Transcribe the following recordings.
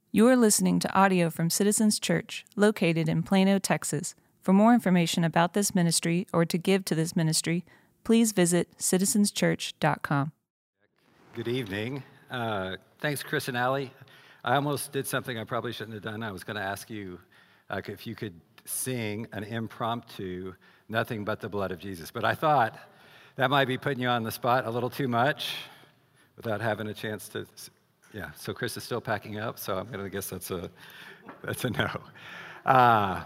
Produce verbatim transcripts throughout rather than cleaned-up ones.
You are listening to audio from Citizens Church, located in Plano, Texas. For more information about this ministry or to give to this ministry, please visit citizens church dot com. Good evening. Uh, thanks, Chris and Allie. I almost did something I probably shouldn't have done. I was going to ask you uh, if you could sing an impromptu Nothing But the Blood of Jesus. But I thought that might be putting you on the spot a little too much without having a chance to... Yeah, so Chris is still packing up, so I'm going to guess that's a, that's a no. Uh,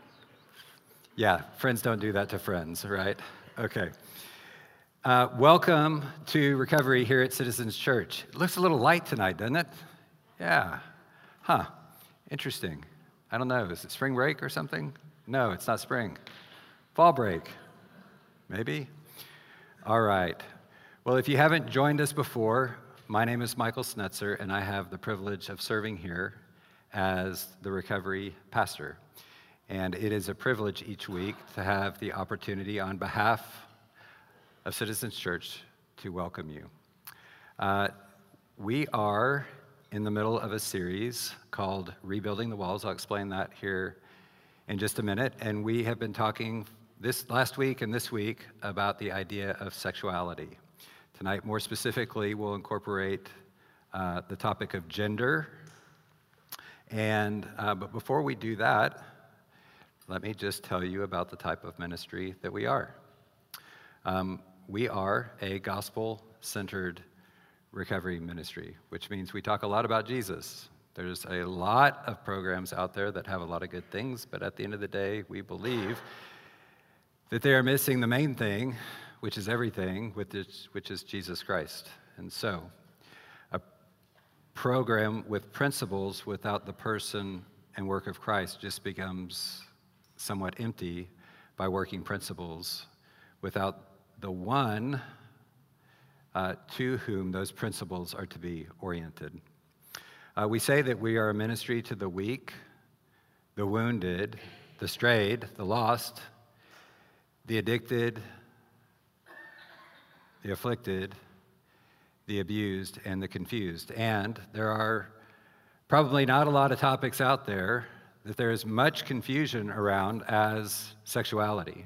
yeah, friends don't do that to friends, right? Okay. Uh, welcome to Recovery here at Citizens Church. It looks a little light tonight, doesn't it? Yeah. Huh. Interesting. I don't know. Is it spring break or something? No, it's not spring. Fall break. Maybe? All right. Well, if you haven't joined us before, my name is Michael Snetzer, and I have the privilege of serving here as the Recovery pastor. And it is a privilege each week to have the opportunity on behalf of Citizens Church to welcome you. Uh, we are in the middle of a series called Rebuilding the Walls. I'll explain that here in just a minute. And we have been talking this last week and this week about the idea of sexuality. Tonight, more specifically, we'll incorporate uh, the topic of gender. And uh, but before we do that, let me just tell you about the type of ministry that we are. Um, we are a gospel-centered recovery ministry, which means we talk a lot about Jesus. There's a lot of programs out there that have a lot of good things, but at the end of the day, we believe that they are missing the main thing, which is everything, which is Jesus Christ. And so, a program with principles without the person and work of Christ just becomes somewhat empty by working principles without the one uh, to whom those principles are to be oriented. Uh, we say that we are a ministry to the weak, the wounded, the strayed, the lost, the addicted, the afflicted, the abused, and the confused. And there are probably not a lot of topics out there that there is much confusion around as sexuality,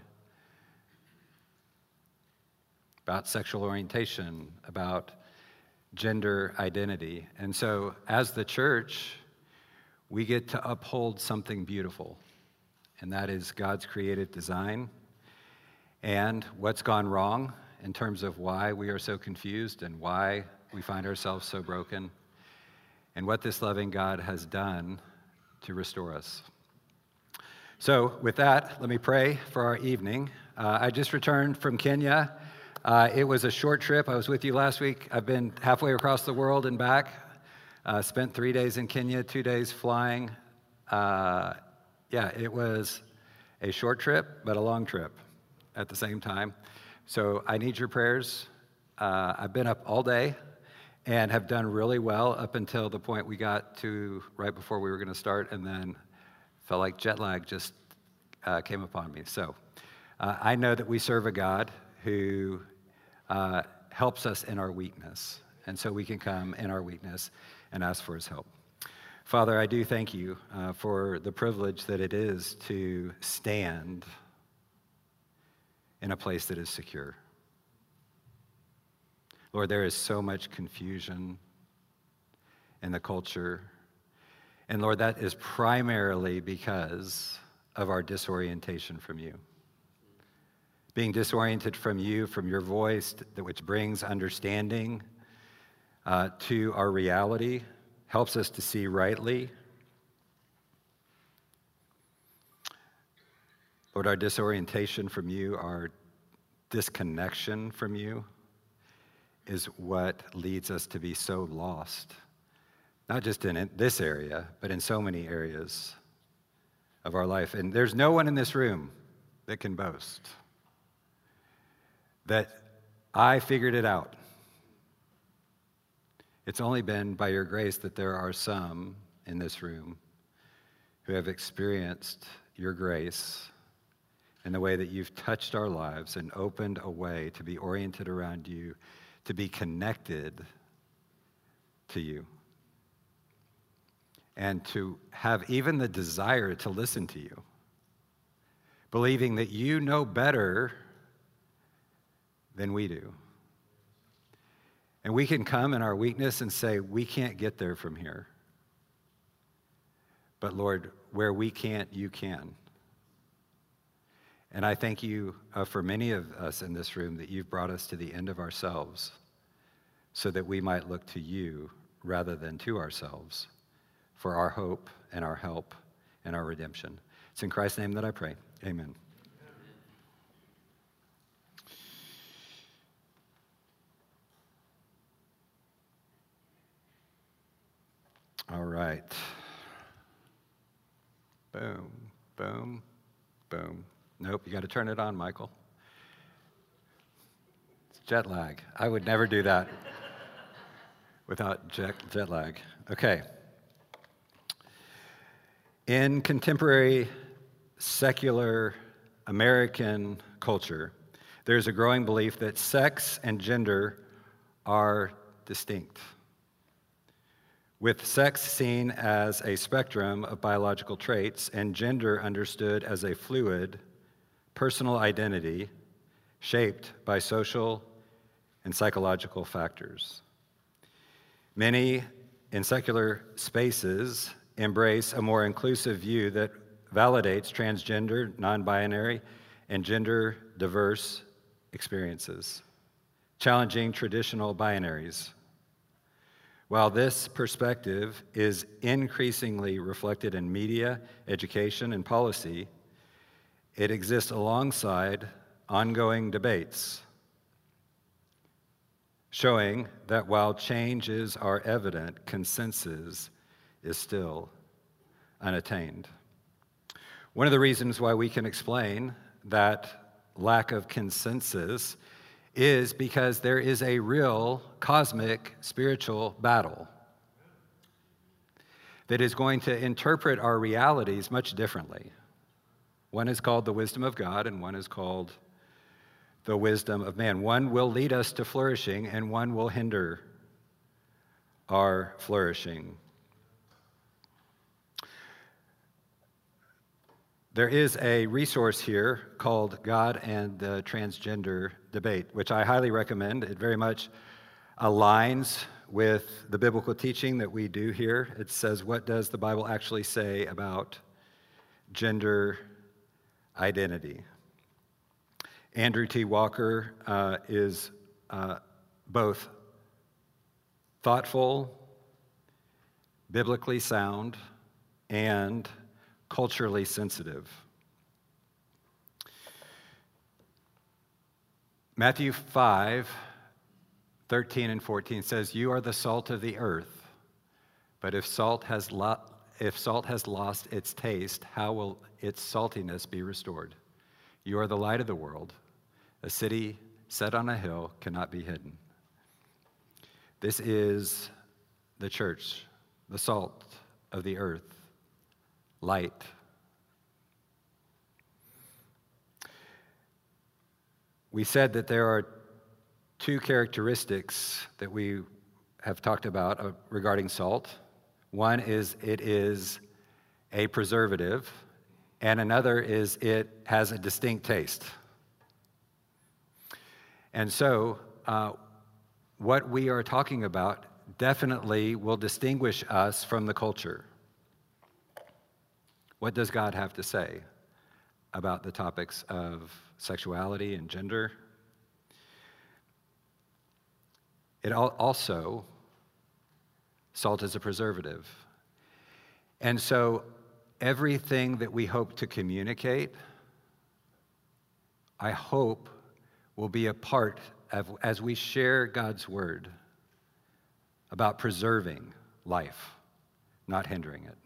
about sexual orientation, about gender identity. And so as the church, we get to uphold something beautiful, and that is God's creative design and what's gone wrong in terms of why we are so confused and why we find ourselves so broken, and what this loving God has done to restore us. So with that, let me pray for our evening. Uh, I just returned from Kenya. Uh, it was a short trip. I was with you last week. I've been halfway across the world and back. Uh, spent three days in Kenya, two days flying. Uh, yeah, it was a short trip, but a long trip at the same time. So I need your prayers. Uh, I've been up all day and have done really well up until the point we got to right before we were going to start, and then felt like jet lag just uh, came upon me. So uh, I know that we serve a God who uh, helps us in our weakness, and so we can come in our weakness and ask for his help. Father, I do thank you uh, for the privilege that it is to stand in a place that is secure. Lord, there is so much confusion in the culture. And Lord, that is primarily because of our disorientation from you. Being disoriented from you, from your voice, which brings understanding uh, to our reality, helps us to see rightly. Lord, our disorientation from you, our disconnection from you, is what leads us to be so lost, not just in this area, but in so many areas of our life. And there's no one in this room that can boast that I figured it out. It's only been by your grace that there are some in this room who have experienced your grace in the way that you've touched our lives and opened a way to be oriented around you, to be connected to you. and to have even the desire to listen to you, believing that you know better than we do. And we can come in our weakness and say, we can't get there from here. But Lord, where we can't, you can. And I thank you uh, for many of us in this room that you've brought us to the end of ourselves so that we might look to you rather than to ourselves for our hope and our help and our redemption. It's in Christ's name that I pray. Amen. All right. Boom, boom, boom. Nope, you got to turn it on, Michael. It's jet lag. I would never do that without jet, jet lag. Okay. In contemporary secular American culture, there's a growing belief that sex and gender are distinct, with sex seen as a spectrum of biological traits and gender understood as a fluid, personal identity shaped by social and psychological factors. Many in secular spaces embrace a more inclusive view that validates transgender, non-binary, and gender-diverse experiences, challenging traditional binaries. While this perspective is increasingly reflected in media, education, and policy, it exists alongside ongoing debates, showing that while changes are evident, consensus is still unattained. One of the reasons why we can explain that lack of consensus is because there is a real cosmic spiritual battle that is going to interpret our realities much differently. One is called the wisdom of God, and one is called the wisdom of man. One will lead us to flourishing, and one will hinder our flourishing. There is a resource here called God and the Transgender Debate, which I highly recommend. It very much aligns with the biblical teaching that we do here. It says, what does the Bible actually say about gender identity? Andrew T. Walker uh, is uh, both thoughtful, biblically sound, and culturally sensitive. Matthew five, thirteen and fourteen says, "You are the salt of the earth, but if salt has lo- if salt has lost its taste, how will its saltiness be restored? You are the light of the world. A city set on a hill cannot be hidden." This is the church, the salt of the earth, light. We said that there are two characteristics that we have talked about uh, regarding salt. One is it is a preservative, and another is it has a distinct taste. And so, uh, what we are talking about definitely will distinguish us from the culture. What does God have to say about the topics of sexuality and gender? It also, salt is a preservative. And so everything that we hope to communicate, I hope, will be a part of, as we share God's word about preserving life, not hindering it.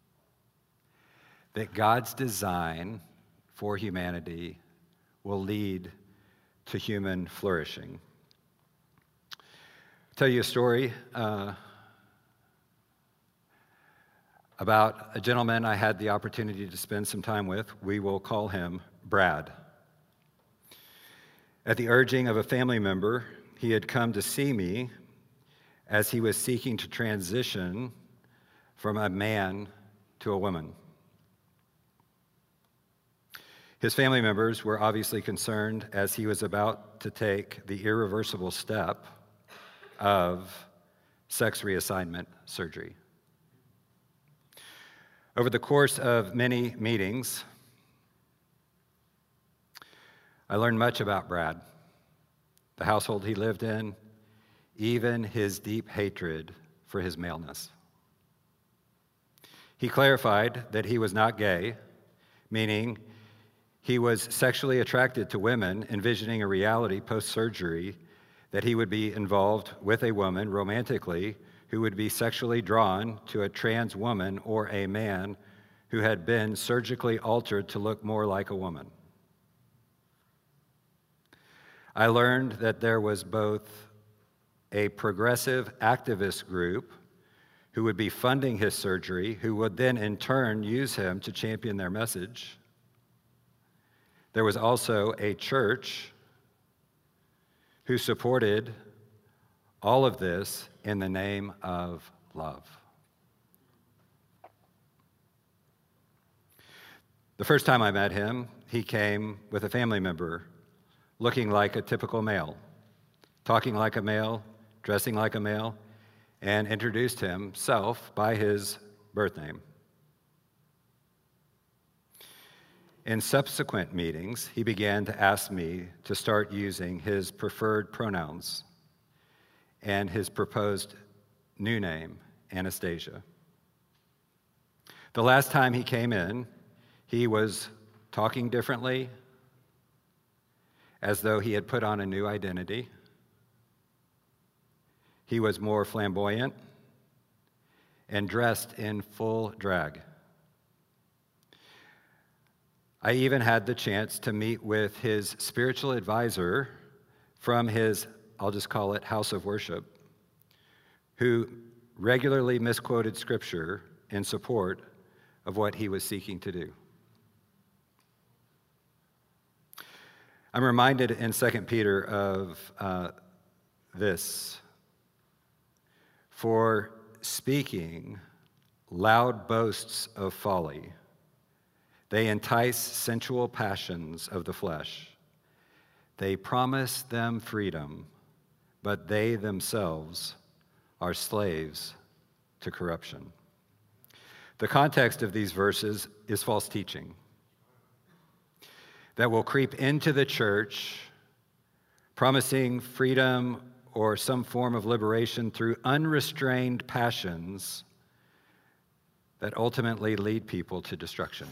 That God's design for humanity will lead to human flourishing. I'll tell you a story uh, about a gentleman I had the opportunity to spend some time with. We will call him Brad. At the urging of a family member, he had come to see me as he was seeking to transition from a man to a woman. His family members were obviously concerned as he was about to take the irreversible step of sex reassignment surgery. Over the course of many meetings, I learned much about Brad, the household he lived in, even his deep hatred for his maleness. He clarified that he was not gay, meaning he was sexually attracted to women, envisioning a reality post-surgery that he would be involved with a woman romantically who would be sexually drawn to a trans woman or a man who had been surgically altered to look more like a woman. I learned that there was both a progressive activist group who would be funding his surgery, who would then in turn use him to champion their message. There was also a church who supported all of this in the name of love. The first time I met him, he came with a family member, looking like a typical male, talking like a male, dressing like a male, and introduced himself by his birth name. In subsequent meetings, he began to ask me to start using his preferred pronouns and his proposed new name, Anastasia. The last time he came in, he was talking differently, as though he had put on a new identity. He was more flamboyant and dressed in full drag. I even had the chance to meet with his spiritual advisor from his, I'll just call it, house of worship, who regularly misquoted scripture in support of what he was seeking to do. I'm reminded in Second Peter of uh, this. For speaking loud boasts of folly, they entice sensual passions of the flesh. They promise them freedom, but they themselves are slaves to corruption. The context of these verses is false teaching that will creep into the church, promising freedom or some form of liberation through unrestrained passions that ultimately lead people to destruction.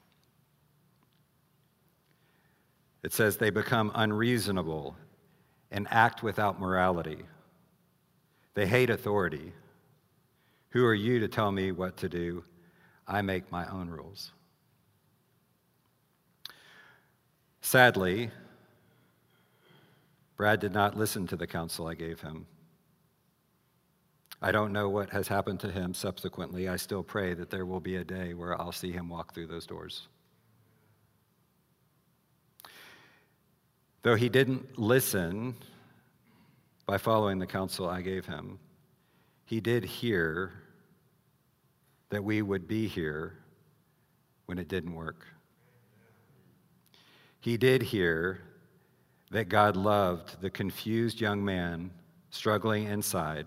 It says they become unreasonable and act without morality. They hate authority. Who are you to tell me what to do? I make my own rules. Sadly, Brad did not listen to the counsel I gave him. I don't know what has happened to him subsequently. I still pray that there will be a day where I'll see him walk through those doors. Though he didn't listen by following the counsel I gave him, he did hear that we would be here when it didn't work. He did hear that God loved the confused young man struggling inside,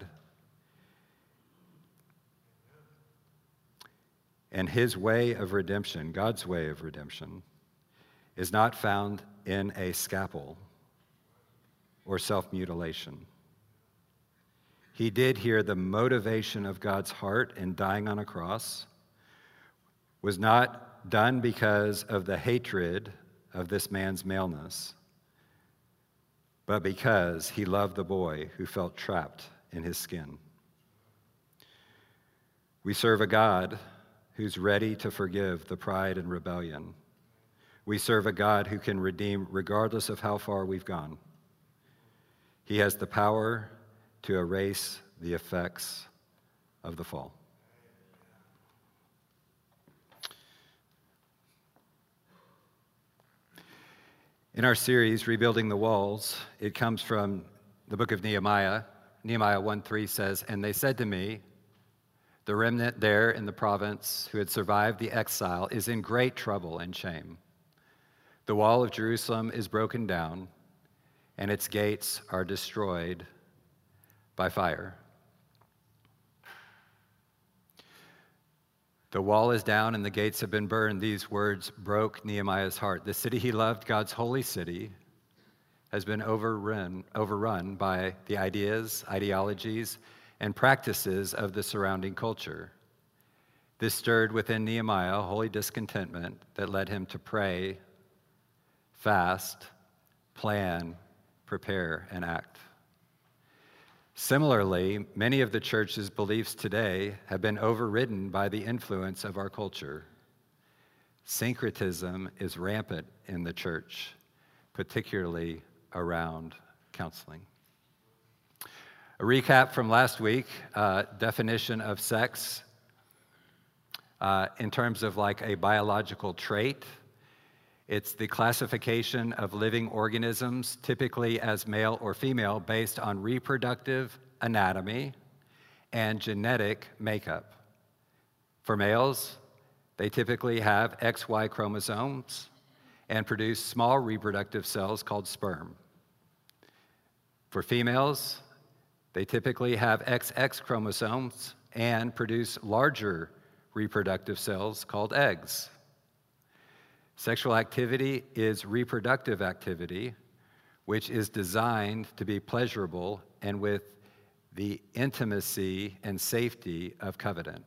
and his way of redemption, God's way of redemption, is not found in a scalpel or self-mutilation. He did hear the motivation of God's heart in dying on a cross was not done because of the hatred of this man's maleness, but because he loved the boy who felt trapped in his skin. We serve a God who's ready to forgive the pride and rebellion. We serve a God who can redeem regardless of how far we've gone. He has the power to erase the effects of the fall. In our series, Rebuilding the Walls, it comes from the book of Nehemiah. Nehemiah one three says, "And they said to me, The remnant there in the province who had survived the exile is in great trouble and shame. The wall of Jerusalem is broken down, and its gates are destroyed by fire. The wall is down and the gates have been burned. These words broke Nehemiah's heart. The city he loved, God's holy city, has been overrun, overrun by the ideas, ideologies, and practices of the surrounding culture. This stirred within Nehemiah a holy discontentment that led him to pray, fast, plan, prepare, and act. Similarly, many of the church's beliefs today have been overridden by the influence of our culture. Syncretism is rampant in the church, particularly around counseling. A recap from last week, uh, definition of sex uh, in terms of like a biological trait. It's the classification of living organisms, typically as male or female, based on reproductive anatomy and genetic makeup. For males, they typically have X Y chromosomes and produce small reproductive cells called sperm. For females, they typically have X X chromosomes and produce larger reproductive cells called eggs. Sexual activity is reproductive activity, which is designed to be pleasurable and with the intimacy and safety of covenant.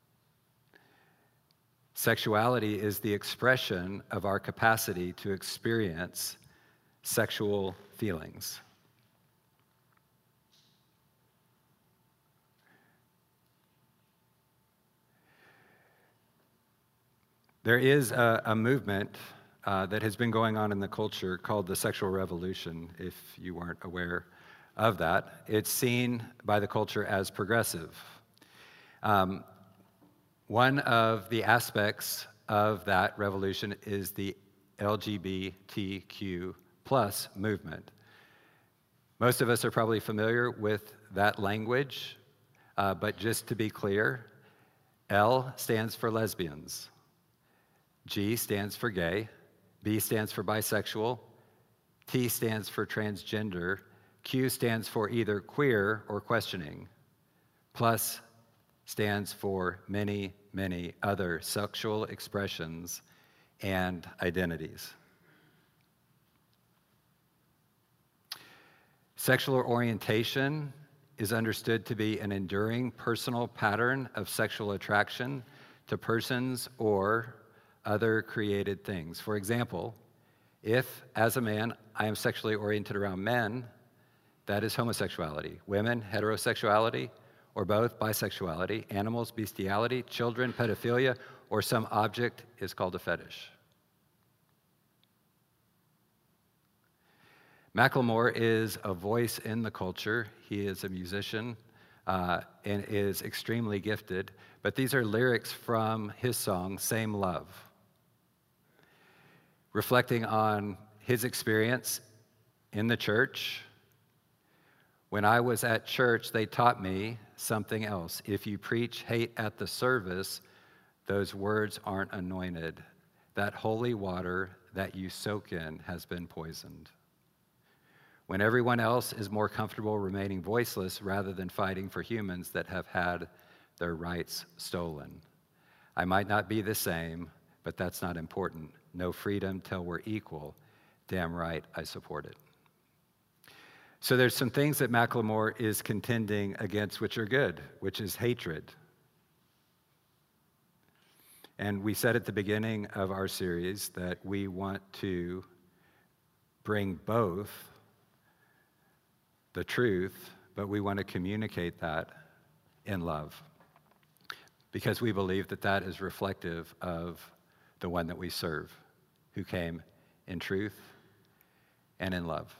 Sexuality is the expression of our capacity to experience sexual feelings. There is a, a movement uh, that has been going on in the culture called the sexual revolution, if you weren't aware of that. It's seen by the culture as progressive. Um, one of the aspects of that revolution is the L G B T Q plus movement. Most of us are probably familiar with that language, uh, but just to be clear, L stands for lesbians. G stands for gay, B stands for bisexual, T stands for transgender, Q stands for either queer or questioning, plus stands for many, many other sexual expressions and identities. Sexual orientation is understood to be an enduring personal pattern of sexual attraction to persons or other created things. For example, if, as a man, I am sexually oriented around men, that is homosexuality. Women, heterosexuality, or both, bisexuality. Animals, bestiality. Children, pedophilia, or some object is called a fetish. Macklemore is a voice in the culture. He is a musician uh, and is extremely gifted. But these are lyrics from his song, Same Love, reflecting on his experience in the church. When I was at church, they taught me something else. If you preach hate at the service, those words aren't anointed. That holy water that you soak in has been poisoned. When everyone else is more comfortable remaining voiceless rather than fighting for humans that have had their rights stolen. I might not be the same, but that's not important. No freedom till we're equal. Damn right, I support it. So there's some things that Macklemore is contending against which are good, which is hatred. And we said at the beginning of our series that we want to bring both the truth, but we want to communicate that in love, because we believe that that is reflective of the one that we serve, who came in truth and in love.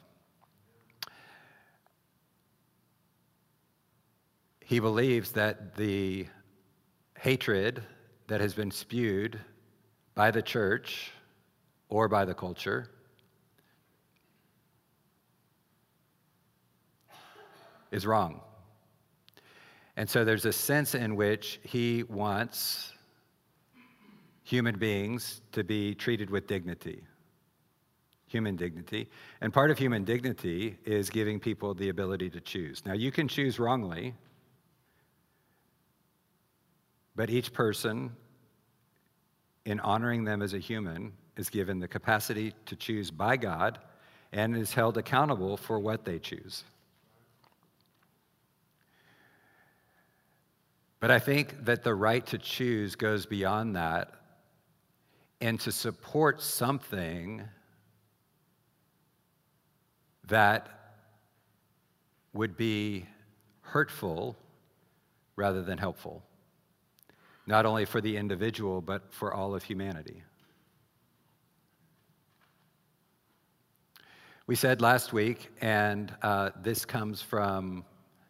He believes that the hatred that has been spewed by the church or by the culture is wrong. And so there's a sense in which he wants human beings to be treated with dignity, human dignity. And part of human dignity is giving people the ability to choose. Now, you can choose wrongly, but each person, in honoring them as a human, is given the capacity to choose by God and is held accountable for what they choose. But I think that the right to choose goes beyond that, and to support something that would be hurtful rather than helpful, not only for the individual, but for all of humanity. We said last week, and uh, this comes from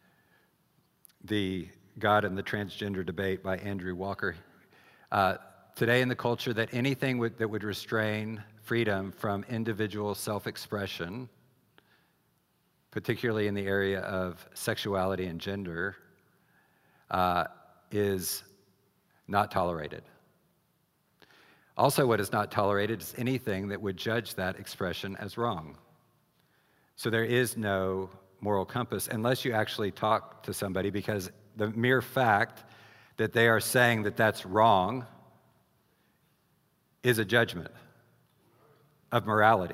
the God and the Transgender Debate by Andrew Walker, uh, today in the culture, that anything would, that would restrain freedom from individual self-expression, particularly in the area of sexuality and gender, uh, is not tolerated. Also, what is not tolerated is anything that would judge that expression as wrong. So there is no moral compass unless you actually talk to somebody, because the mere fact that they are saying that that's wrong is a judgment of morality.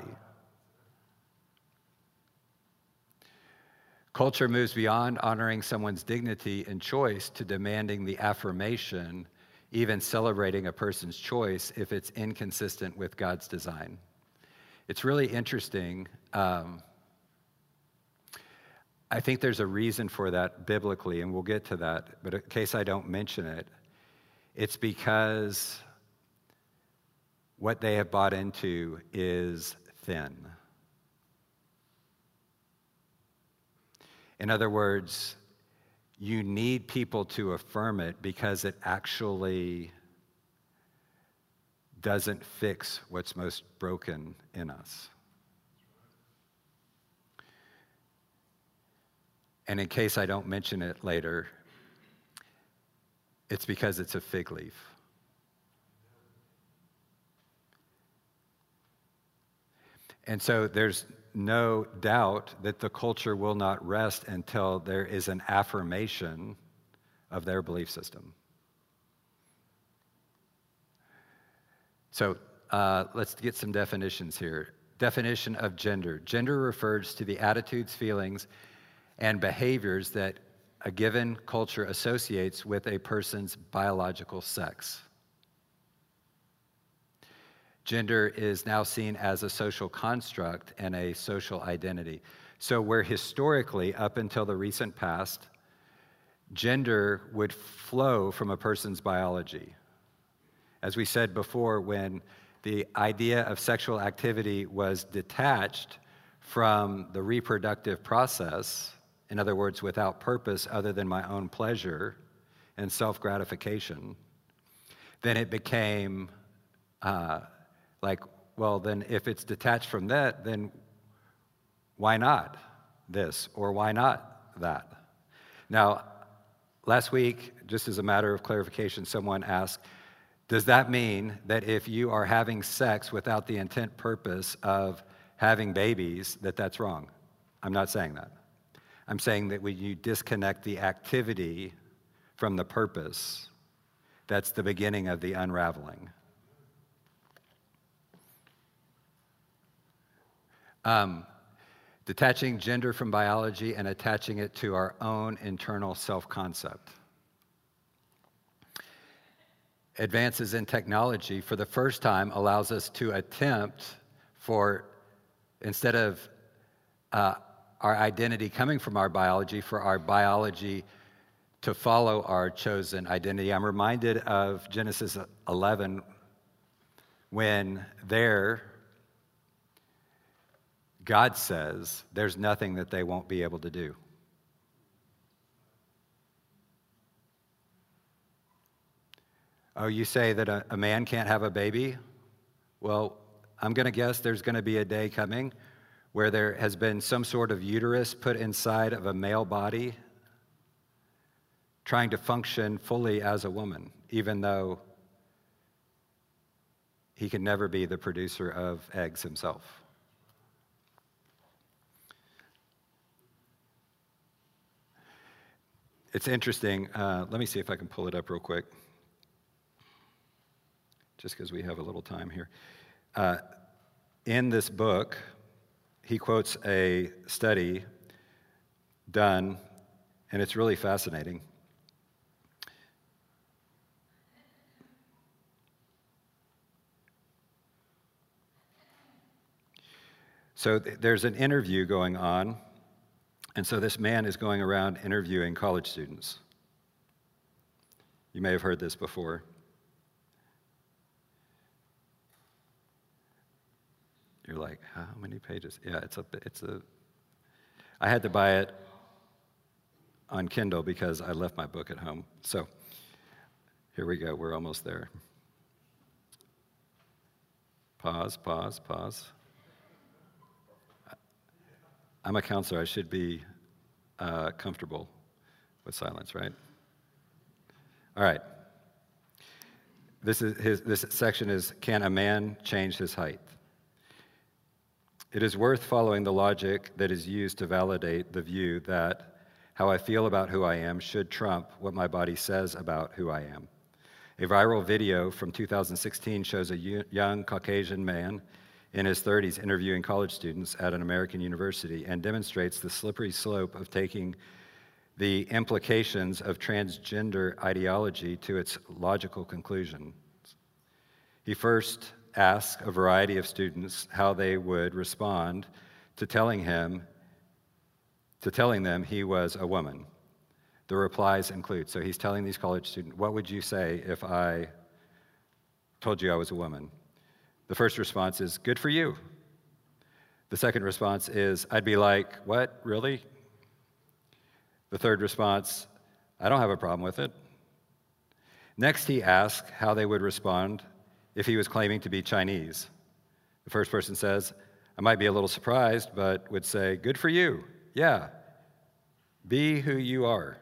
Culture moves beyond honoring someone's dignity and choice to demanding the affirmation, even celebrating a person's choice if it's inconsistent with God's design. It's really interesting. Um, I think there's a reason for that biblically, and we'll get to that, but in case I don't mention it, it's because what they have bought into is thin. In other words, you need people to affirm it because it actually doesn't fix what's most broken in us. And in case I don't mention it later, it's because it's a fig leaf. And so there's no doubt that the culture will not rest until there is an affirmation of their belief system. So uh, let's get some definitions here. Definition of gender. Gender refers to the attitudes, feelings, and behaviors that a given culture associates with a person's biological sex. Gender is now seen as a social construct and a social identity. So where historically, up until the recent past, gender would flow from a person's biology. As we said before, when the idea of sexual activity was detached from the reproductive process, in other words, without purpose other than my own pleasure and self-gratification, then it became uh, like, well, then if it's detached from that, then why not this or why not that? Now, last week, just as a matter of clarification, someone asked, does that mean that if you are having sex without the intent purpose of having babies, that that's wrong? I'm not saying that. I'm saying that when you disconnect the activity from the purpose, that's the beginning of the unraveling. Um, detaching gender from biology and attaching it to our own internal self-concept. Advances in technology, for the first time, allows us to attempt for, instead of uh, our identity coming from our biology, for our biology to follow our chosen identity. I'm reminded of Genesis eleven, when there, God says there's nothing that they won't be able to do. Oh, you say that a, a man can't have a baby? Well, I'm going to guess there's going to be a day coming where there has been some sort of uterus put inside of a male body trying to function fully as a woman, even though he can never be the producer of eggs himself. It's interesting. Uh, let me see if I can pull it up real quick, just because we have a little time here. Uh, in this book, he quotes a study done, and it's really fascinating. So th- there's an interview going on, and so this man is going around interviewing college students. You may have heard this before. You're like, how many pages? Yeah, it's a, it's a, I had to buy it on Kindle because I left my book at home. So here we go, we're almost there. Pause, pause, pause. I'm a counselor, I should be uh, comfortable with silence, right? All right. This is his, this section is, can a man change his height? It is worth following the logic that is used to validate the view that how I feel about who I am should trump what my body says about who I am. A viral video from two thousand sixteen shows a young Caucasian man in his thirties interviewing college students at an American university and demonstrates the slippery slope of taking the implications of transgender ideology to its logical conclusion. He first asked a variety of students how they would respond to telling him, to telling them he was a woman. The replies include, so he's telling these college students, what would you say if I told you I was a woman? The first response is, good for you. The second response is, I'd be like, what, really? The third response, I don't have a problem with it. Next, he asked how they would respond if he was claiming to be Chinese. The first person says, I might be a little surprised, but would say, good for you. Yeah, be who you are.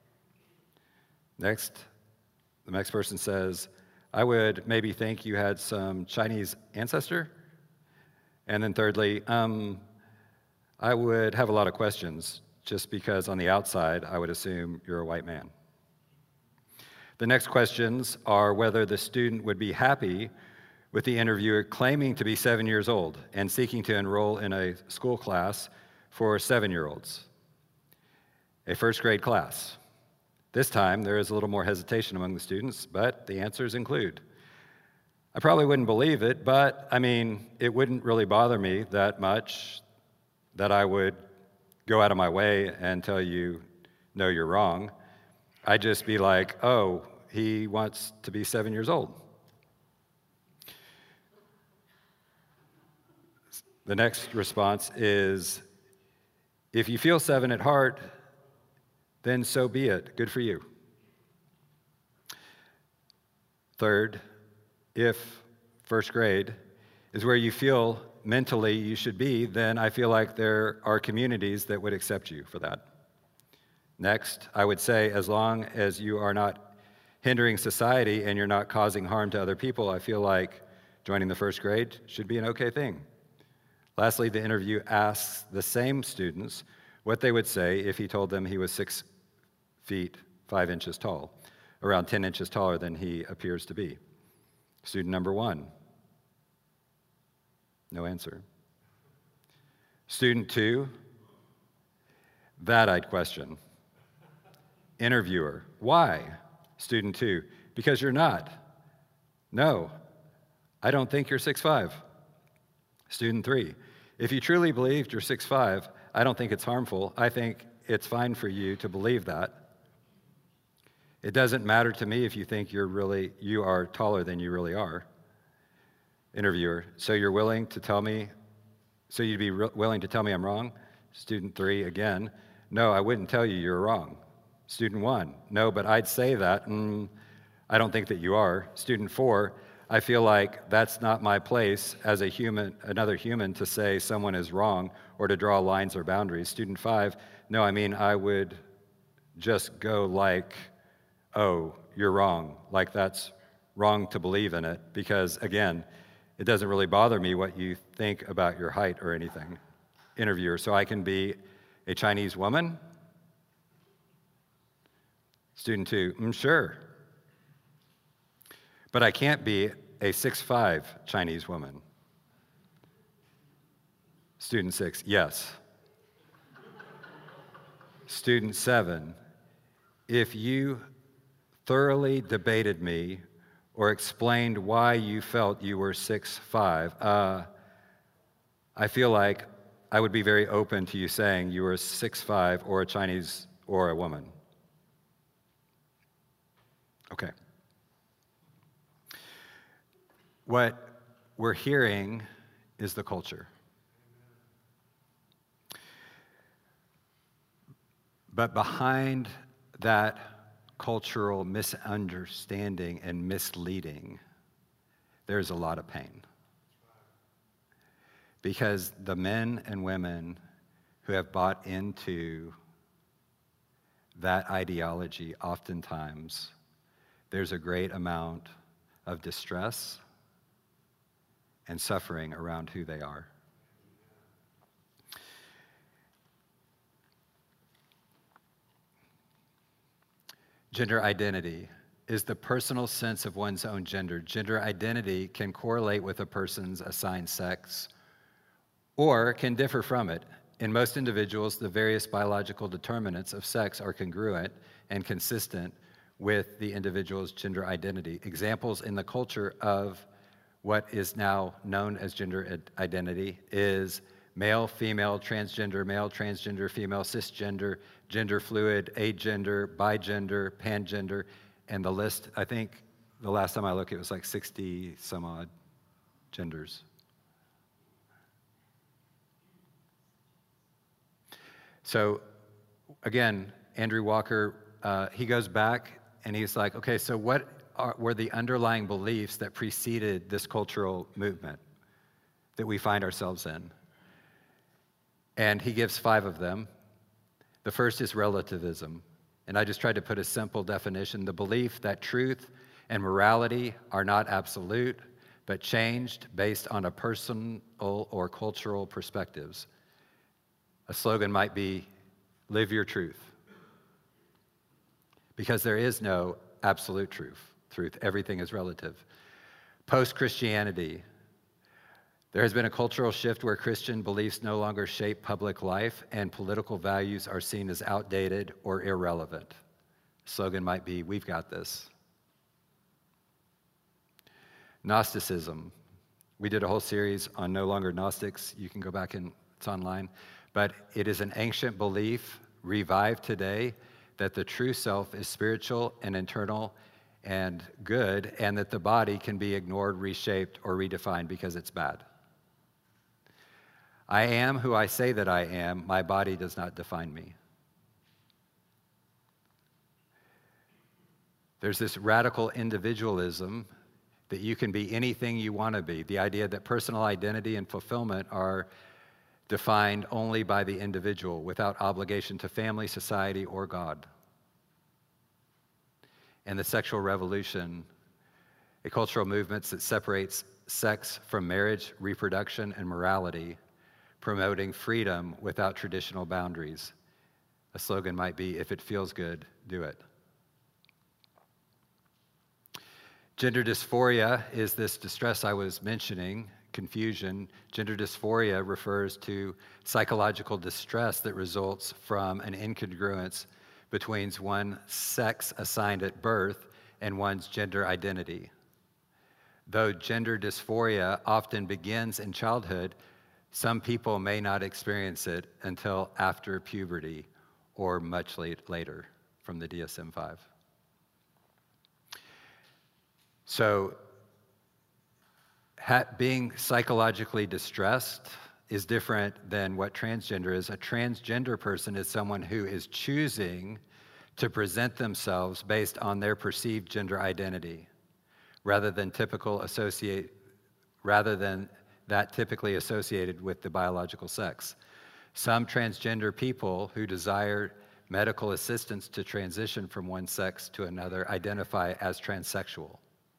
Next, the next person says, I would maybe think you had some Chinese ancestor. And then thirdly, um, I would have a lot of questions just because on the outside, I would assume you're a white man. The next questions are whether the student would be happy with the interviewer claiming to be seven years old and seeking to enroll in a school class for seven-year-olds, a first grade class. This time, there is a little more hesitation among the students, but the answers include, I probably wouldn't believe it, but I mean, it wouldn't really bother me that much that I would go out of my way and tell you, no, you're wrong. I'd just be like, oh, he wants to be seven years old. The next response is, if you feel seven at heart, then so be it. Good for you. Third, if first grade is where you feel mentally you should be, then I feel like there are communities that would accept you for that. Next, I would say as long as you are not hindering society and you're not causing harm to other people, I feel like joining the first grade should be an okay thing. Lastly, the interview asks the same students what they would say if he told them he was six feet, five inches tall, around ten inches taller than he appears to be. Student number one, no answer. Student two, that I'd question. Interviewer, why? Student two, because you're not. No, I don't think you're six five. Student three, if you truly believed you're six five, I don't think it's harmful. I think it's fine for you to believe that. It doesn't matter to me if you think you're really, you are taller than you really are. Interviewer, so you're willing to tell me, so you'd be re- willing to tell me I'm wrong? Student three, again, no, I wouldn't tell you you're wrong. Student one, no, but I'd say that, mm, I don't think that you are. Student four, I feel like that's not my place as a human, another human, to say someone is wrong or to draw lines or boundaries. Student five, no, I mean, I would just go like oh, you're wrong, like that's wrong to believe in it, because again, it doesn't really bother me what you think about your height or anything. Interviewer, so I can be a Chinese woman? Student two, mm, sure. But I can't be a six foot five Chinese woman. Student six, yes. Student seven, if you thoroughly debated me or explained why you felt you were six foot five, uh, I feel like I would be very open to you saying you were six foot five or a Chinese or a woman. Okay. What we're hearing is the culture. But behind that cultural misunderstanding and misleading, there's a lot of pain. Because the men and women who have bought into that ideology, oftentimes, there's a great amount of distress and suffering around who they are. Gender identity is the personal sense of one's own gender. Gender identity can correlate with a person's assigned sex or can differ from it. In most individuals, the various biological determinants of sex are congruent and consistent with the individual's gender identity. Examples in the culture of what is now known as gender identity is male, female, transgender, male, transgender, female, cisgender, gender fluid, agender, bigender, pangender, and the list, I think the last time I looked, it was like sixty some odd genders. So again, Andrew Walker, uh, he goes back and he's like, okay, so what are, were the underlying beliefs that preceded this cultural movement that we find ourselves in? And he gives five of them. The first is relativism. And I just tried to put a simple definition: the belief that truth and morality are not absolute, but changed based on a personal or cultural perspectives. A slogan might be, live your truth. Because there is no absolute truth. Truth. Everything is relative. Post-Christianity. There has been a cultural shift where Christian beliefs no longer shape public life and political values are seen as outdated or irrelevant. The slogan might be, we've got this. Gnosticism. We did a whole series on No Longer Gnostics. You can go back and it's online. But it is an ancient belief, revived today, that the true self is spiritual and internal and good, and that the body can be ignored, reshaped, or redefined because it's bad. I am who I say that I am. My body does not define me. There's this radical individualism that you can be anything you want to be. The idea that personal identity and fulfillment are defined only by the individual without obligation to family, society, or God. And the sexual revolution, a cultural movement that separates sex from marriage, reproduction, and morality, promoting freedom without traditional boundaries. A slogan might be, if it feels good, do it. Gender dysphoria is this distress I was mentioning, confusion. Gender dysphoria refers to psychological distress that results from an incongruence between one's sex assigned at birth and one's gender identity. Though gender dysphoria often begins in childhood, some people may not experience it until after puberty or much late, later from the D S M five. So, ha- being psychologically distressed is different than what transgender is. A transgender person is someone who is choosing to present themselves based on their perceived gender identity, rather than typical associate, rather than that typically associated with the biological sex. Some transgender people who desire medical assistance to transition from one sex to another identify as transsexual.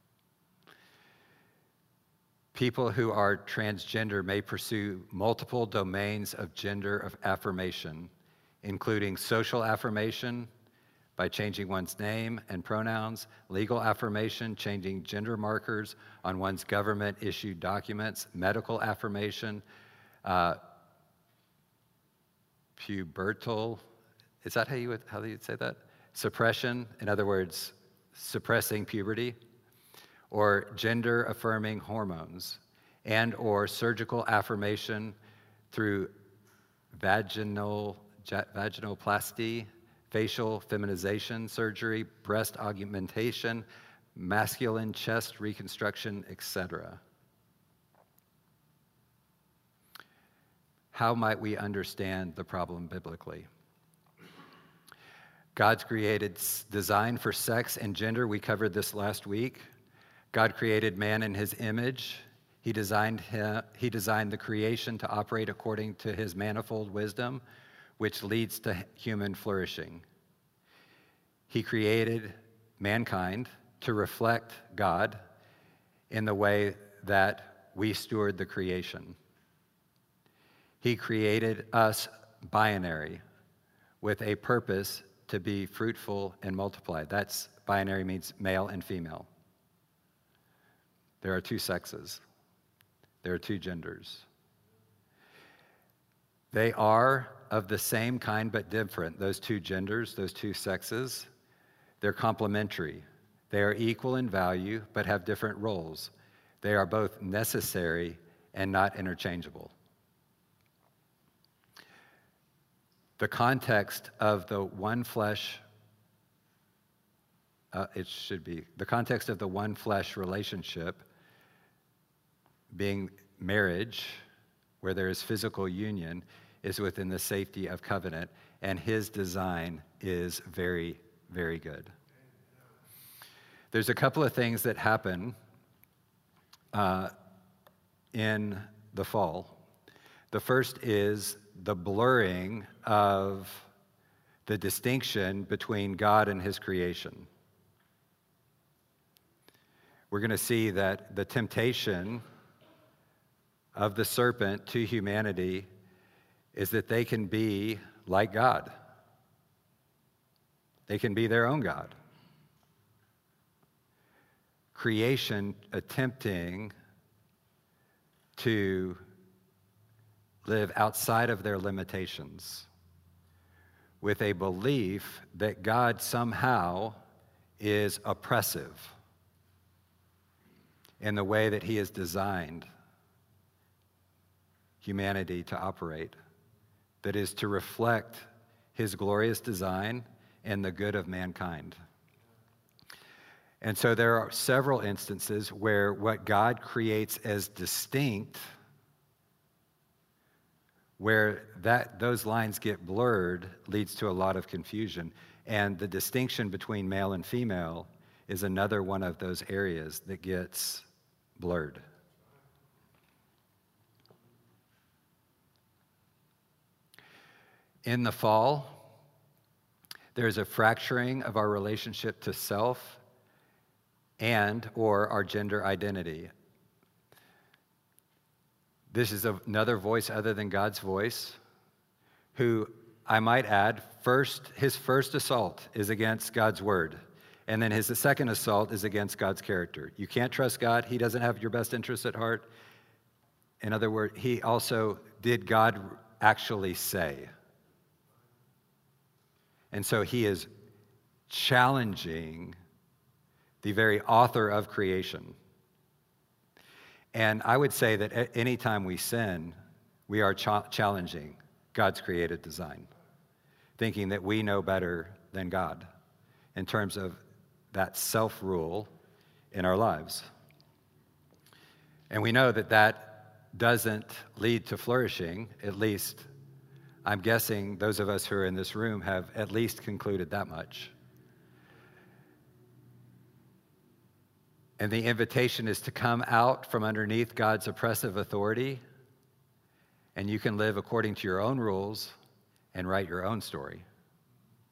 People who are transgender may pursue multiple domains of gender affirmation, including social affirmation by changing one's name and pronouns, legal affirmation, changing gender markers on one's government-issued documents, medical affirmation, uh, pubertal, is that how you would how you'd say that? Suppression, in other words, suppressing puberty, or gender-affirming hormones, and or surgical affirmation through vaginal vaginoplasty, facial feminization surgery, breast augmentation, masculine chest reconstruction, et cetera. How might we understand the problem biblically? God's created design for sex and gender. We covered this last week. God created man in his image. He designed him, he designed the creation to operate according to his manifold wisdom, which leads to human flourishing. He created mankind to reflect God in the way that we steward the creation. He created us binary with a purpose to be fruitful and multiply. That's binary means male and female. There are two sexes. There are two genders. They are of the same kind but different, those two genders, those two sexes. They're complementary. They are equal in value but have different roles. They are both necessary and not interchangeable. The context of the one flesh, uh, it should be, the context of the one flesh relationship being marriage, where there is physical union, is within the safety of covenant, and his design is very, very good. There's a couple of things that happen uh, in the fall. The first is the blurring of the distinction between God and his creation. We're going to see that the temptation of the serpent to humanity is that they can be like God. They can be their own God. Creation attempting to live outside of their limitations with a belief that God somehow is oppressive in the way that he has designed humanity to operate, that is to reflect his glorious design and the good of mankind. And so there are several instances where what God creates as distinct, where that those lines get blurred, leads to a lot of confusion. And the distinction between male and female is another one of those areas that gets blurred. In the fall, there's a fracturing of our relationship to self and or our gender identity. This is another voice other than God's voice, who, I might add, first his first assault is against God's word, and then his second assault is against God's character. You can't trust God. He doesn't have your best interests at heart. In other words, he also, did God actually say? And so he is challenging the very author of creation. And I would say that any time we sin, we are ch- challenging God's created design, thinking that we know better than God in terms of that self-rule in our lives. And we know that that doesn't lead to flourishing. At least, I'm guessing those of us who are in this room have at least concluded that much. And the invitation is to come out from underneath God's oppressive authority, and you can live according to your own rules and write your own story.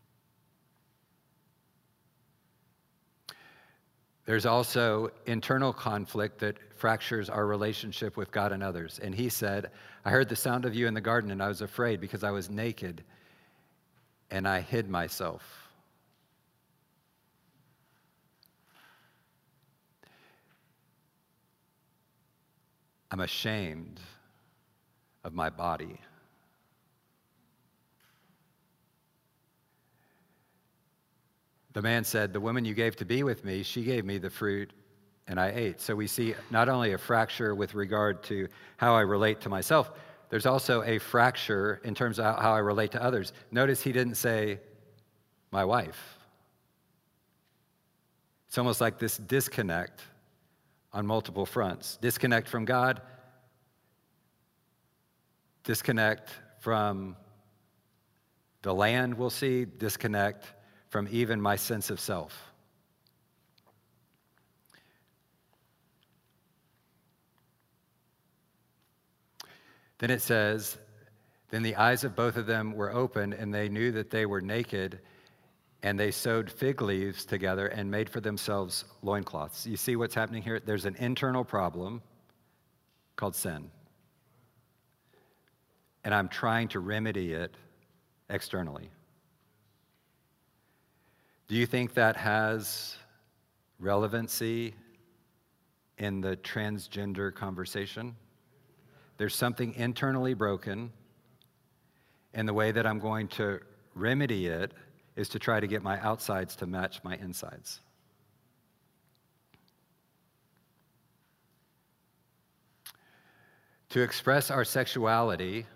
There's also internal conflict that fractures our relationship with God and others. And he said, I heard the sound of you in the garden, and I was afraid because I was naked, and I hid myself. I'm ashamed of my body. The man said, the woman you gave to be with me, she gave me the fruit and I ate. So we see not only a fracture with regard to how I relate to myself, there's also a fracture in terms of how I relate to others. Notice he didn't say, my wife. It's almost like this disconnect on multiple fronts. Disconnect from God, disconnect from the land we'll see, disconnect from even my sense of self. Then it says, then the eyes of both of them were opened, and they knew that they were naked, and they sewed fig leaves together and made for themselves loincloths. You see what's happening here? There's an internal problem called sin. And I'm trying to remedy it externally. Do you think that has relevancy in the transgender conversation? There's something internally broken, and the way that I'm going to remedy it is to try to get my outsides to match my insides. To express our sexuality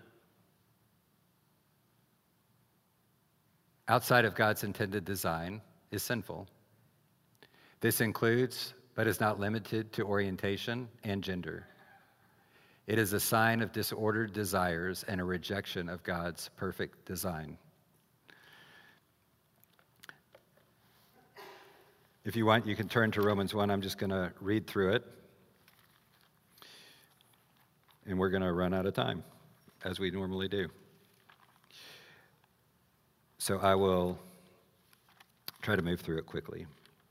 outside of God's intended design is sinful. This includes, but is not limited to, orientation and gender. It is a sign of disordered desires and a rejection of God's perfect design. If you want, you can turn to Romans one. I'm just going to read through it. And we're going to run out of time, as we normally do. So I will try to move through it quickly.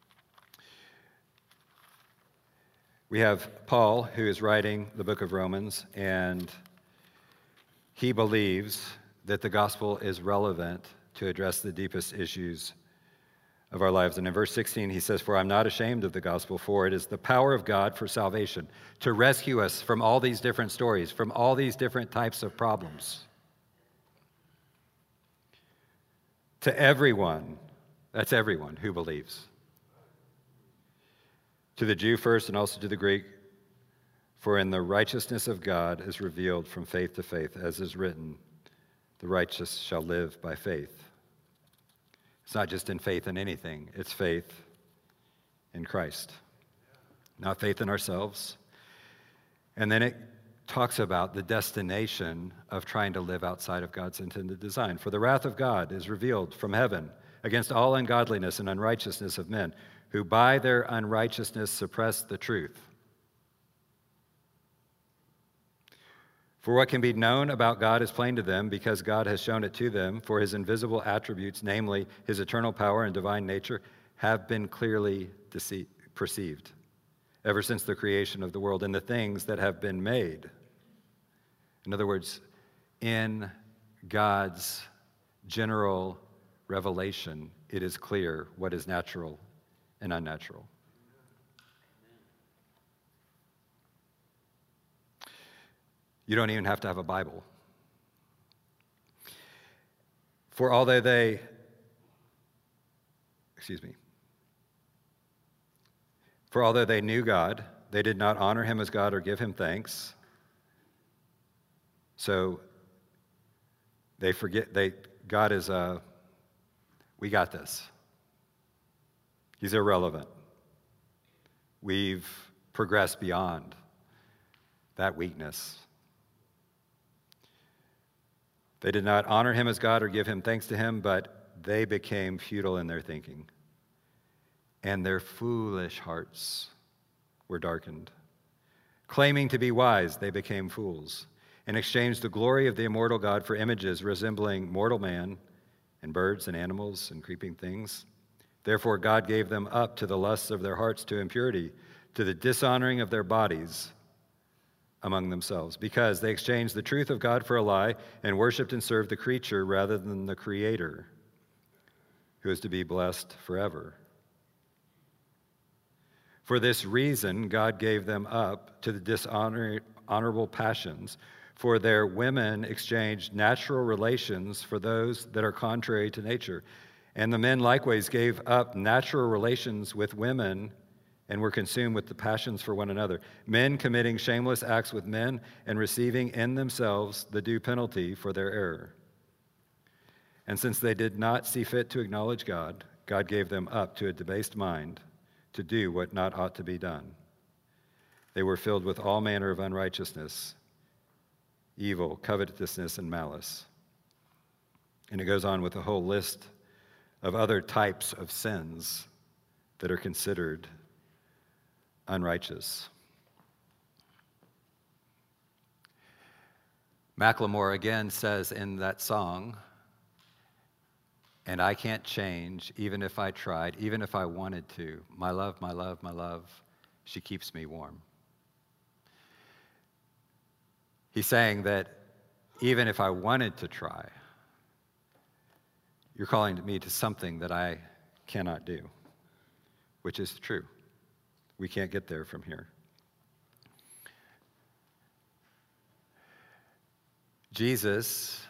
We have Paul, who is writing the book of Romans, and he believes that the gospel is relevant to address the deepest issues of our lives. And in verse sixteen, he says, for I'm not ashamed of the gospel, for it is the power of God for salvation, to rescue us from all these different stories, from all these different types of problems. To everyone, that's everyone who believes. To the Jew first and also to the Greek, for in the righteousness of God is revealed from faith to faith, as is written, the righteous shall live by faith. It's not just in faith in anything, it's faith in Christ, not faith in ourselves. And then it talks about the destination of trying to live outside of God's intended design. For the wrath of God is revealed from heaven against all ungodliness and unrighteousness of men, who by their unrighteousness suppress the truth. For what can be known about God is plain to them, because God has shown it to them, for his invisible attributes, namely his eternal power and divine nature, have been clearly dece- perceived ever since the creation of the world and the things that have been made. In other words, in God's general revelation, it is clear what is natural and unnatural. You don't even have to have a Bible. For although they, excuse me, for although they knew God, they did not honor him as God or give him thanks. So they forget, they, God is, uh, we got this. He's irrelevant. We've progressed beyond that weakness. They did not honor him as God or give him thanks to him, but they became futile in their thinking, and their foolish hearts were darkened. Claiming to be wise, they became fools, and exchanged the glory of the immortal God for images resembling mortal man and birds and animals and creeping things. Therefore God gave them up to the lusts of their hearts to impurity, to the dishonoring of their bodies among themselves, because they exchanged the truth of God for a lie and worshiped and served the creature rather than the Creator, who is to be blessed forever. For this reason, God gave them up to the dishonorable passions, for their women exchanged natural relations for those that are contrary to nature. And the men likewise gave up natural relations with women and were consumed with the passions for one another, men committing shameless acts with men and receiving in themselves the due penalty for their error. And since they did not see fit to acknowledge God, God gave them up to a debased mind to do what not ought to be done. They were filled with all manner of unrighteousness, evil, covetousness, and malice. And it goes on with a whole list of other types of sins that are considered unrighteous. Macklemore again says in that song, "And I can't change, even if I tried, even if I wanted to. My love, my love, my love, she keeps me warm." He's saying that even if I wanted to try, you're calling me to something that I cannot do, which is true. We can't get there from here. Jesus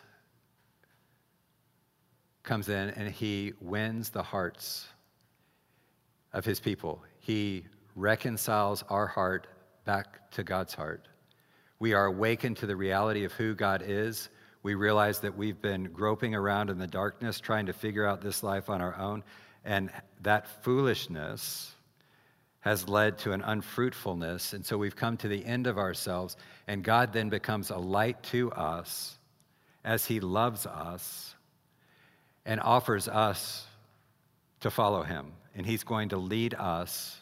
comes in and he wins the hearts of his people. He reconciles our heart back to God's heart. We are awakened to the reality of who God is. We realize that we've been groping around in the darkness trying to figure out this life on our own, and that foolishness has led to an unfruitfulness, and so we've come to the end of ourselves, and God then becomes a light to us as he loves us and offers us to follow him, and he's going to lead us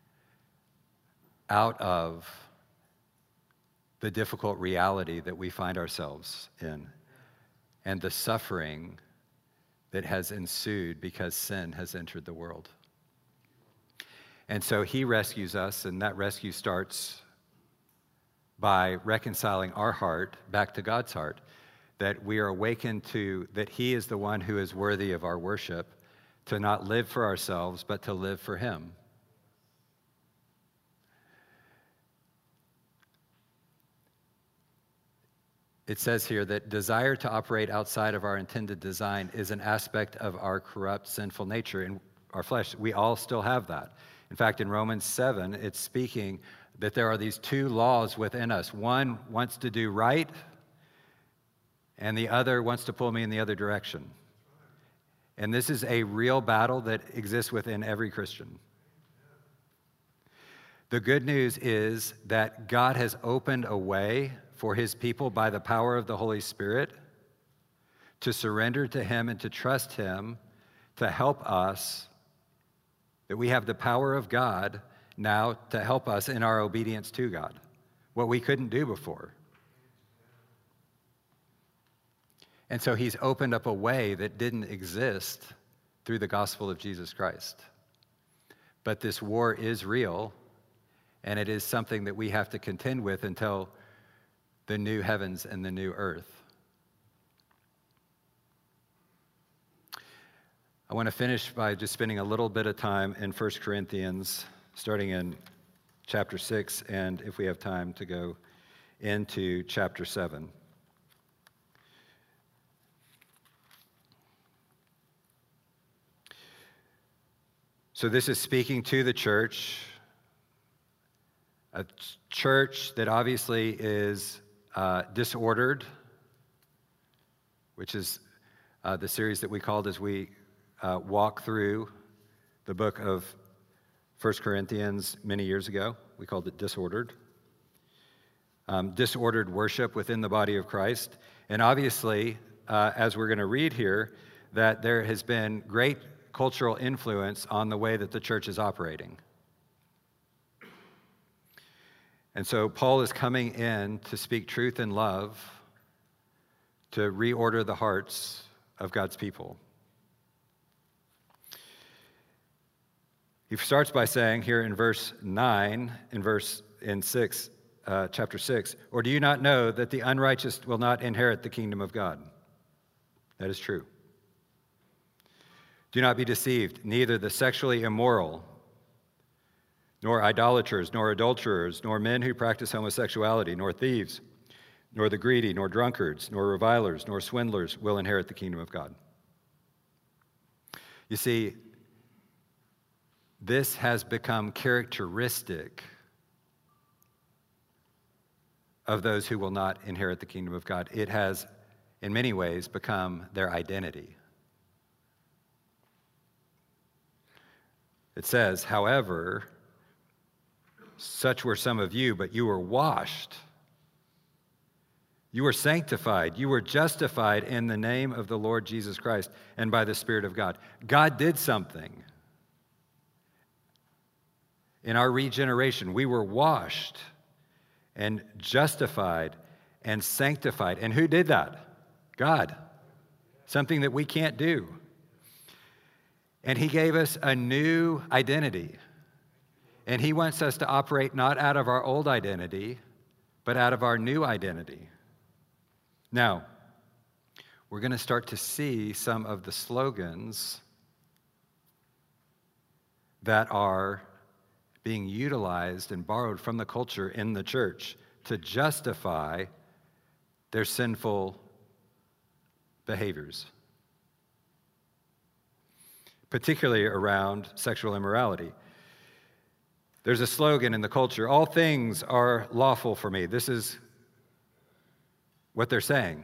out of the difficult reality that we find ourselves in and the suffering that has ensued because sin has entered the world. And so he rescues us, and that rescue starts by reconciling our heart back to God's heart, that we are awakened to that he is the one who is worthy of our worship, to not live for ourselves, but to live for him. It says here that desire to operate outside of our intended design is an aspect of our corrupt, sinful nature in our flesh. We all still have that. In fact, in Romans seven, it's speaking that there are these two laws within us. One wants to do right, and the other wants to pull me in the other direction. And this is a real battle that exists within every Christian. The good news is that God has opened a way for his people by the power of the Holy Spirit to surrender to him and to trust him to help us, that we have the power of God now to help us in our obedience to God, what we couldn't do before. And so he's opened up a way that didn't exist through the gospel of Jesus Christ. But this war is real, and it is something that we have to contend with until the new heavens and the new earth. I want to finish by just spending a little bit of time in First Corinthians, starting in chapter six, and if we have time to go into chapter seven. So this is speaking to the church, a church that obviously is uh, disordered, which is uh, the series that we called as we uh, walk through the book of First Corinthians many years ago. We called it Disordered. Um, disordered worship within the body of Christ. And obviously, uh, as we're going to read here, that there has been great cultural influence on the way that the church is operating. And so Paul is coming in to speak truth in love, to reorder the hearts of God's people. He starts by saying here in verse nine, in verse in six, uh, chapter six, or do you not know that the unrighteous will not inherit the kingdom of God? That is true. Do not be deceived, neither the sexually immoral, nor idolaters, nor adulterers, nor men who practice homosexuality, nor thieves, nor the greedy, nor drunkards, nor revilers, nor swindlers will inherit the kingdom of God. You see, this has become characteristic of those who will not inherit the kingdom of God. It has, in many ways, become their identity. It says, however, such were some of you, but you were washed. You were sanctified. You were justified in the name of the Lord Jesus Christ and by the Spirit of God. God did something. In our regeneration, we were washed and justified and sanctified. And who did that? God. Something that we can't do. And he gave us a new identity. And he wants us to operate not out of our old identity, but out of our new identity. Now, we're going to start to see some of the slogans that are being utilized and borrowed from the culture in the church to justify their sinful behaviors, particularly around sexual immorality. There's a slogan in the culture, all things are lawful for me. This is what they're saying.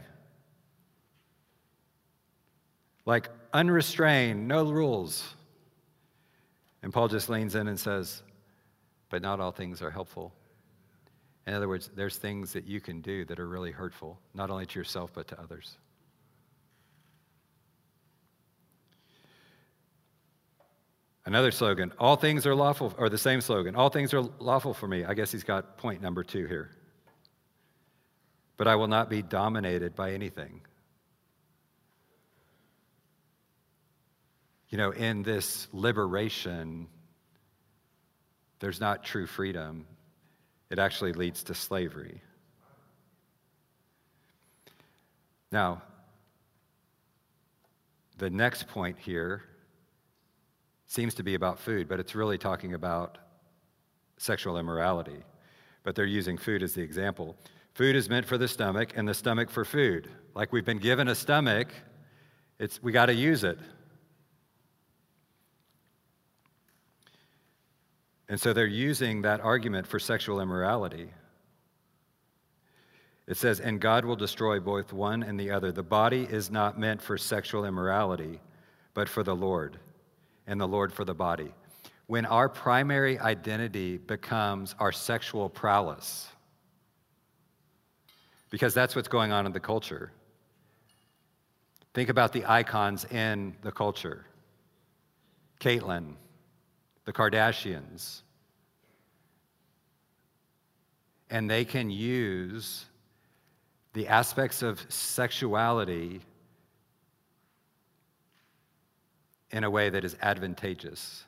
Like unrestrained, no rules. And Paul just leans in and says, but not all things are helpful. In other words, there's things that you can do that are really hurtful, not only to yourself, but to others. Another slogan, all things are lawful, or the same slogan, all things are lawful for me. I guess he's got point number two here. But I will not be dominated by anything. You know, in this liberation, there's not true freedom. It actually leads to slavery. Now, the next point here seems to be about food, but it's really talking about sexual immorality. But they're using food as the example. Food is meant for the stomach, and the stomach for food. Like we've been given a stomach, it's we got to use it. And so they're using that argument for sexual immorality. It says, and God will destroy both one and the other. The body is not meant for sexual immorality, but for the Lord, and the Lord for the body. When our primary identity becomes our sexual prowess, because that's what's going on in the culture. Think about the icons in the culture. Caitlyn, the Kardashians. And they can use the aspects of sexuality in a way that is advantageous.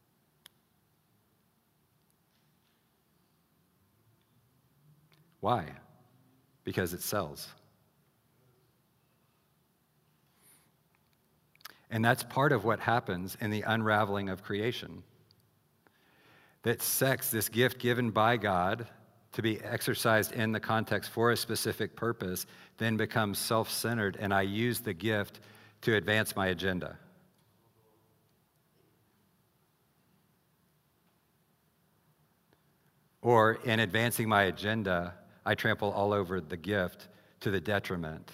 Why? Because it sells. And that's part of what happens in the unraveling of creation. That sex, this gift given by God to be exercised in the context for a specific purpose, then becomes self-centered, and I use the gift to advance my agenda. Or in advancing my agenda, I trample all over the gift to the detriment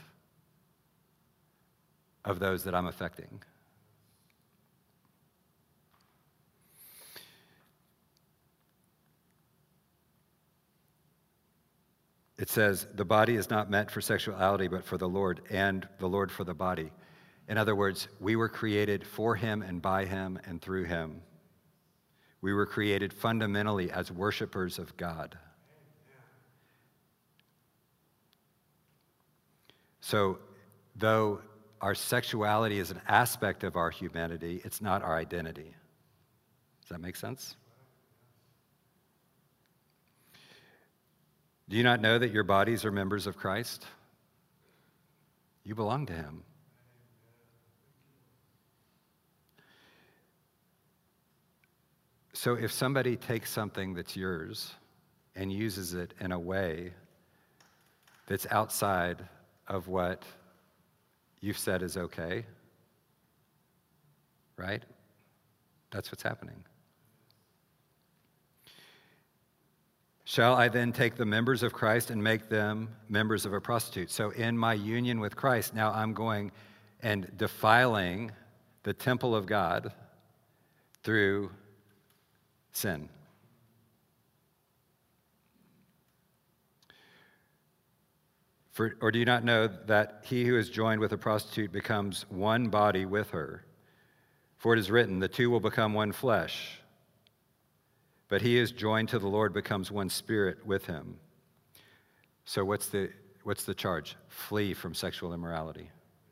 of those that I'm affecting. It says, the body is not meant for sexuality, but for the Lord, and the Lord for the body. In other words, we were created for him and by him and through him. We were created fundamentally as worshipers of God. So, though our sexuality is an aspect of our humanity, it's not our identity. Does that make sense? Do you not know that your bodies are members of Christ? You belong to him. So if somebody takes something that's yours and uses it in a way that's outside of what you've said is okay, right? That's what's happening. Shall I then take the members of Christ and make them members of a prostitute? So in my union with Christ, now I'm going and defiling the temple of God through sin. For, or do you not know that he who is joined with a prostitute becomes one body with her? For it is written, the two will become one flesh. But he who is joined to the Lord becomes one spirit with him. So what's the, what's the charge? Flee from sexual immorality.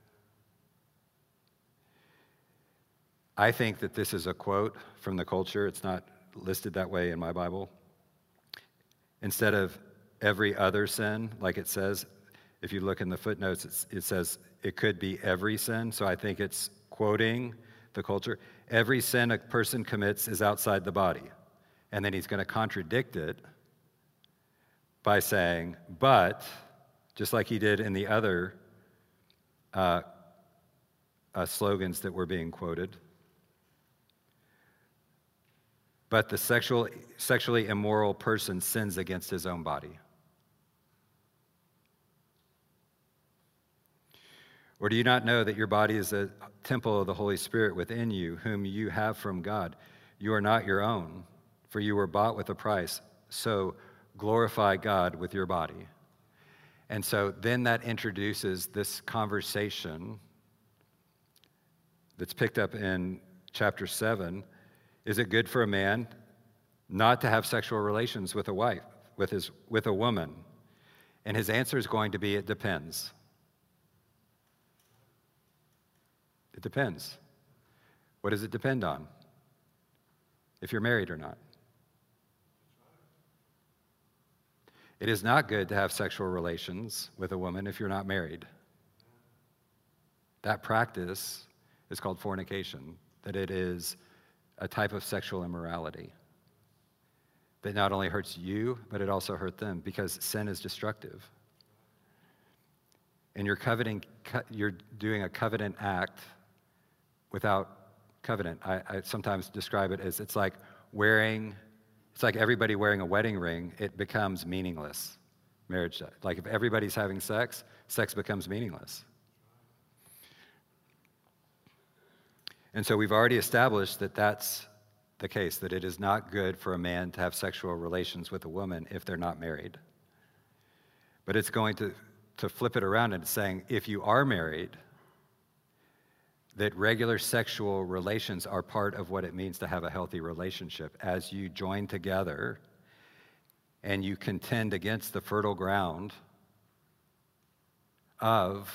I think that this is a quote from the culture. It's not listed that way in my Bible. Instead of every other sin, like it says, if you look in the footnotes, it's, it says it could be every sin. So I think it's quoting the culture. Every sin a person commits is outside the body. And then he's going to contradict it by saying, but, just like he did in the other uh, uh, slogans that were being quoted, but the sexual, sexually immoral person sins against his own body. Or do you not know that your body is a temple of the Holy Spirit within you, whom you have from God? You are not your own, for you were bought with a price. So glorify God with your body. And so then that introduces this conversation that's picked up in chapter seven. Is it good for a man not to have sexual relations with a wife, with his, with a woman? And his answer is going to be, it depends. It depends. What does it depend on? If you're married or not. It is not good to have sexual relations with a woman if you're not married. That practice is called fornication, that it is a type of sexual immorality that not only hurts you, but it also hurts them, because sin is destructive. And you're coveting, you're doing a covenant act without covenant. I, I sometimes describe it as it's like wearing, it's like everybody wearing a wedding ring. It becomes meaningless. Marriage, like if everybody's having sex, sex becomes meaningless. And so we've already established that that's the case, that it is not good for a man to have sexual relations with a woman if they're not married. But it's going to, to flip it around and saying, if you are married, that regular sexual relations are part of what it means to have a healthy relationship. As you join together and you contend against the fertile ground of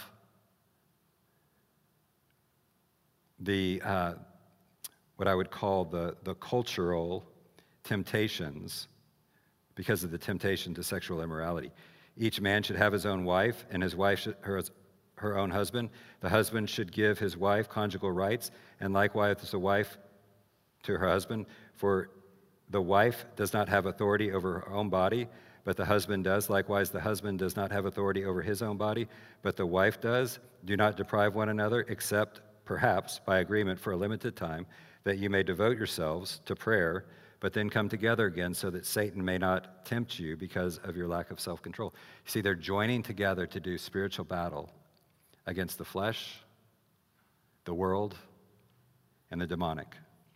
the, uh, what I would call the, the cultural temptations, because of the temptation to sexual immorality. Each man should have his own wife, and his wife should, her, her own husband. The husband should give his wife conjugal rights, and likewise the wife to her husband. For the wife does not have authority over her own body, but the husband does. Likewise, the husband does not have authority over his own body, but the wife does. Do not deprive one another, except perhaps by agreement for a limited time, that you may devote yourselves to prayer, but then come together again so that Satan may not tempt you because of your lack of self-control. See, they're joining together to do spiritual battle against the flesh, the world, and the demonic.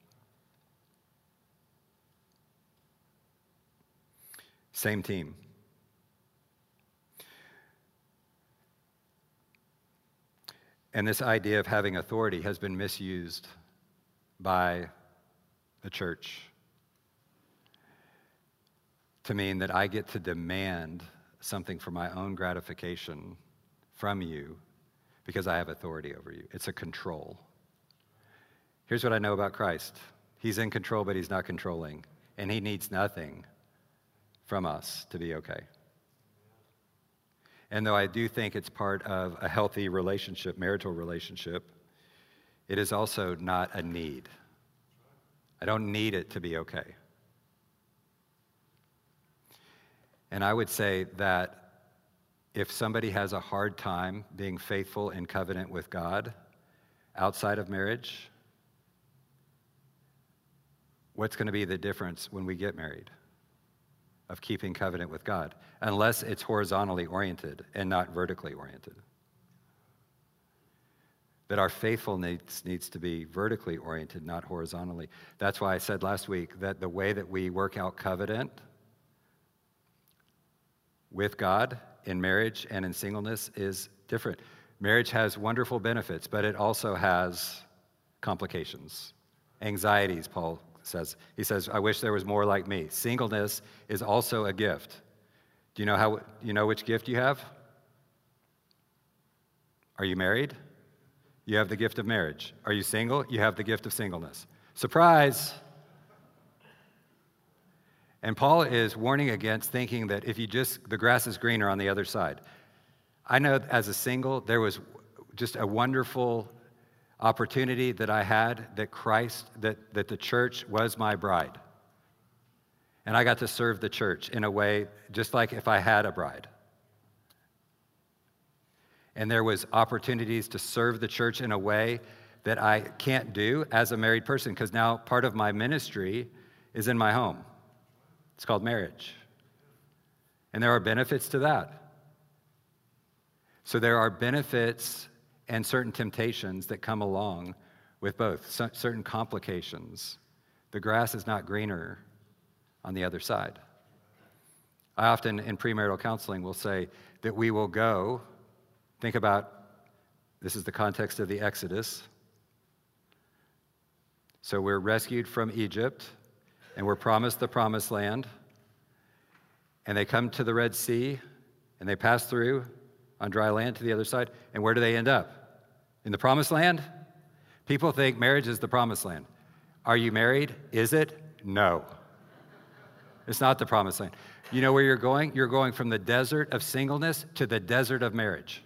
Same team. And this idea of having authority has been misused by the church to mean that I get to demand something for my own gratification from you because I have authority over you. It's a control. Here's what I know about Christ. He's in control, but he's not controlling. And he needs nothing from us to be okay. And though I do think it's part of a healthy relationship, marital relationship, it is also not a need. I don't need it to be okay. And I would say that if somebody has a hard time being faithful in covenant with God outside of marriage, what's going to be the difference when we get married of keeping covenant with God? Unless it's horizontally oriented and not vertically oriented. That our faithfulness needs to be vertically oriented, not horizontally. That's why I said last week that the way that we work out covenant with God in marriage and in singleness is different. Marriage has wonderful benefits, but it also has complications, anxieties, Paul says. He says, I wish there was more like me. Singleness is also a gift. Do you know how you know which gift you have? Are you married? You have the gift of marriage. Are you single? You have the gift of singleness. Surprise! And Paul is warning against thinking that if you just, the grass is greener on the other side. I know as a single, there was just a wonderful opportunity that I had that Christ, that, that the church was my bride. And I got to serve the church in a way just like if I had a bride. And there was opportunities to serve the church in a way that I can't do as a married person, because now part of my ministry is in my home. It's called marriage. And there are benefits to that. So there are benefits and certain temptations that come along with both, C- certain complications. The grass is not greener on the other side. I often, in premarital counseling, will say that we will go, think about, this is the context of the Exodus. So we're rescued from Egypt, and we're promised the promised land, and they come to the Red Sea, and they pass through on dry land to the other side, and where do they end up? In the promised land? People think marriage is the promised land. Are you married? Is it? No. It's not the promised land. You know where you're going? You're going from the desert of singleness to the desert of marriage.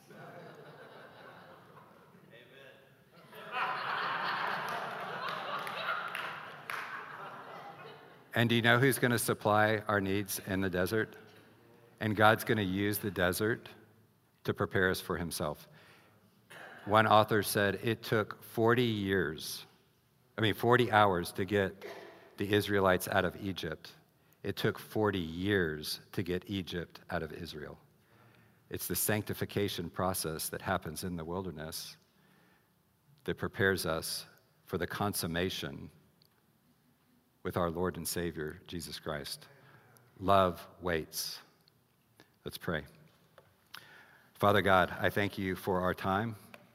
And do you know who's going to supply our needs in the desert? And God's going to use the desert to prepare us for himself. One author said it took forty years, I mean forty hours to get the Israelites out of Egypt. It took forty years to get Egypt out of Israel. It's the sanctification process that happens in the wilderness that prepares us for the consummation with our Lord and Savior, Jesus Christ. Love waits. Let's pray. Father God, I thank you for our time.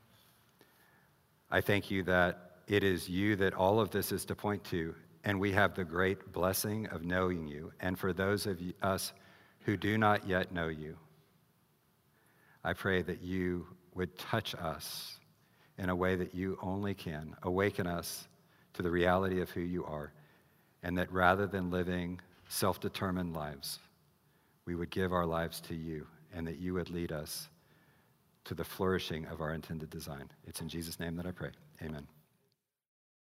I thank you that it is you that all of this is to point to, and we have the great blessing of knowing you. And for those of us who do not yet know you, I pray that you would touch us in a way that you only can. Awaken us to the reality of who you are. And that rather than living self-determined lives, we would give our lives to you, and that you would lead us to the flourishing of our intended design. It's in Jesus' name that I pray. Amen.